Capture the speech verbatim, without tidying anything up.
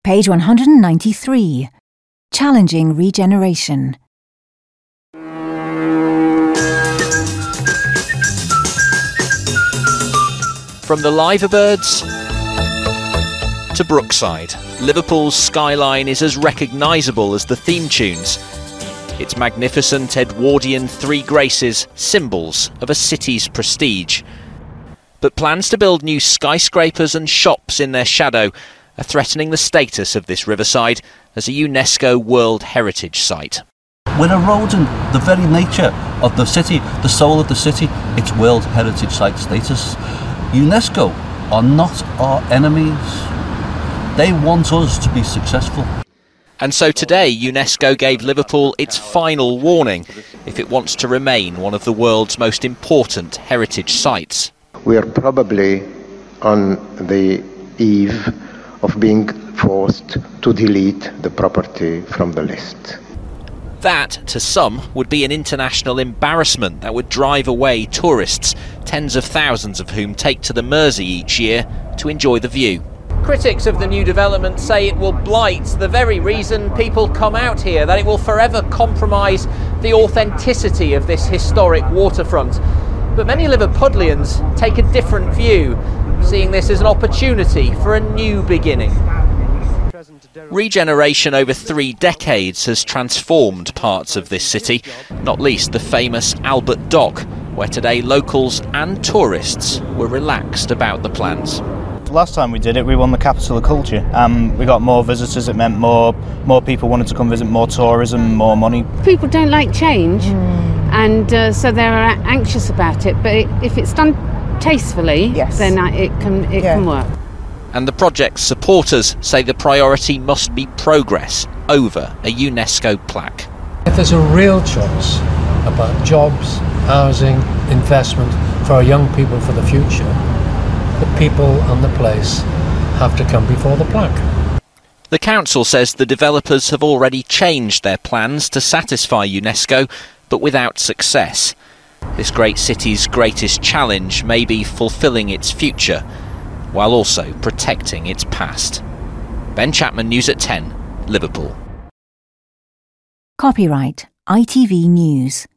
Page one hundred ninety-three. Challenging regeneration. From the Liverbirds to Brookside, Liverpool's skyline is as recognisable as the theme tunes. Its magnificent Edwardian three graces, symbols of a city's prestige. But plans to build new skyscrapers and shops in their shadow are threatening the status of this riverside as a UNESCO World Heritage Site. We're eroding the very nature of the city, the soul of the city, its World Heritage Site status. UNESCO are not our enemies. They want us to be successful. And so today, UNESCO gave Liverpool its final warning if it wants to remain one of the world's most important heritage sites. We are probably on the eve of being forced to delete the property from the list. That, to some, would be an international embarrassment that would drive away tourists, tens of thousands of whom take to the Mersey each year to enjoy the view. Critics of the new development say it will blight the very reason people come out here, that it will forever compromise the authenticity of this historic waterfront. But many Liverpudlians take a different view, seeing this as an opportunity for a new beginning. Regeneration over three decades has transformed parts of this city, not least the famous Albert Dock, where today locals and tourists were relaxed about the plans. Last time we did it, we won the Capital of Culture. Um, we got more visitors, it meant more more people wanted to come visit, more tourism, more money. People don't like change, mm. and uh, so they're anxious about it, but it, if it's done tastefully, yes. then uh, it can it yeah. can work. And the project's supporters say the priority must be progress over a UNESCO plaque. If there's a real choice about jobs, housing, investment for our young people for the future, the people and the place have to come before the plaque. The council says the developers have already changed their plans to satisfy UNESCO, but without success. This great city's greatest challenge may be fulfilling its future, while also protecting its past. Ben Chapman, News at ten, Liverpool. Copyright I T V News.